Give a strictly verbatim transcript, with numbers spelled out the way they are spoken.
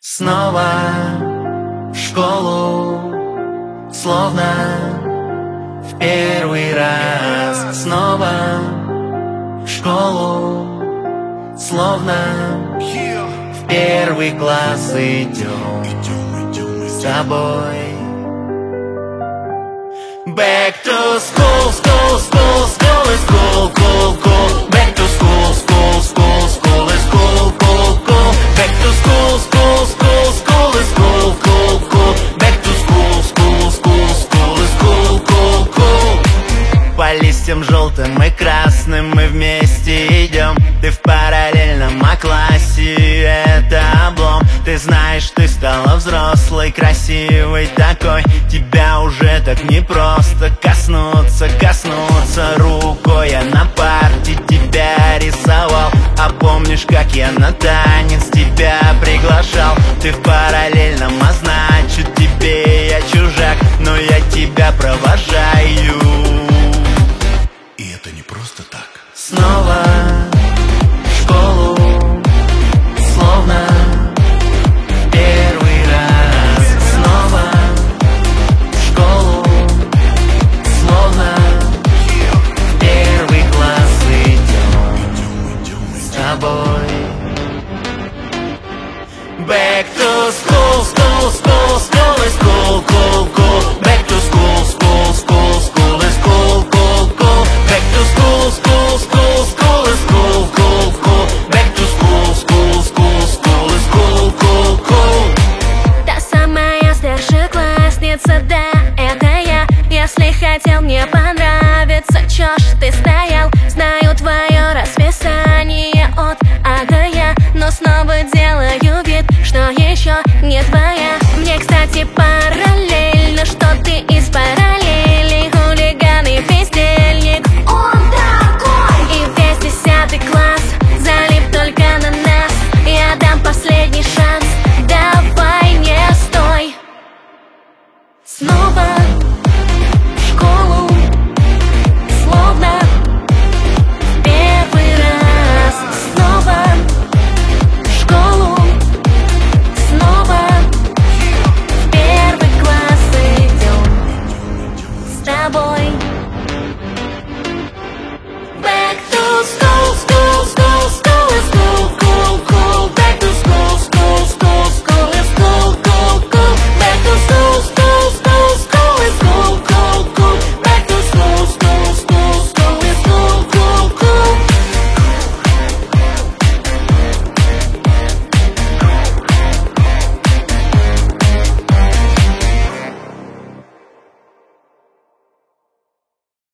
Снова в школу, словно в первый раз. Снова в школу, словно в первый класс идем с тобой. Back to school, school, school, school is cool, cool, cool. Back to school, school, school, school is cool, cool, cool. Back to school, school, school, school is cool, cool, cool. Back to school, school, school, school is cool, cool, cool. По листьям желтым и красным мы вместе идем. Ты в параллельном классе, это облом. Ты знаешь, ты стала взрослой, красивой такой. Тебя уже так непросто коснуться, коснуться рукой. Я на парте тебя рисовал. А помнишь, как я на танец тебя приглашал? Ты в параллельном, а значит тебе я чужак. Но я тебя провожаю. И это не просто так. Снова в школу, словно в первый раз. Снова в школу, словно в первый класс идем с тобой. Back to school, school, school, school is cool, cool, cool. Back to school, school, school, school is cool, cool, cool. Back to school, school, school, school is cool, cool, cool. Back to school, school, school, school is cool, cool, cool. Та самая старшеклассница, да, это я. Если хотел мне понравиться, чё ж ты стоял? Знаю твое расписание от А до Я, но снова делаю вид, что еще не твоя. Мне, кстати, понравилось.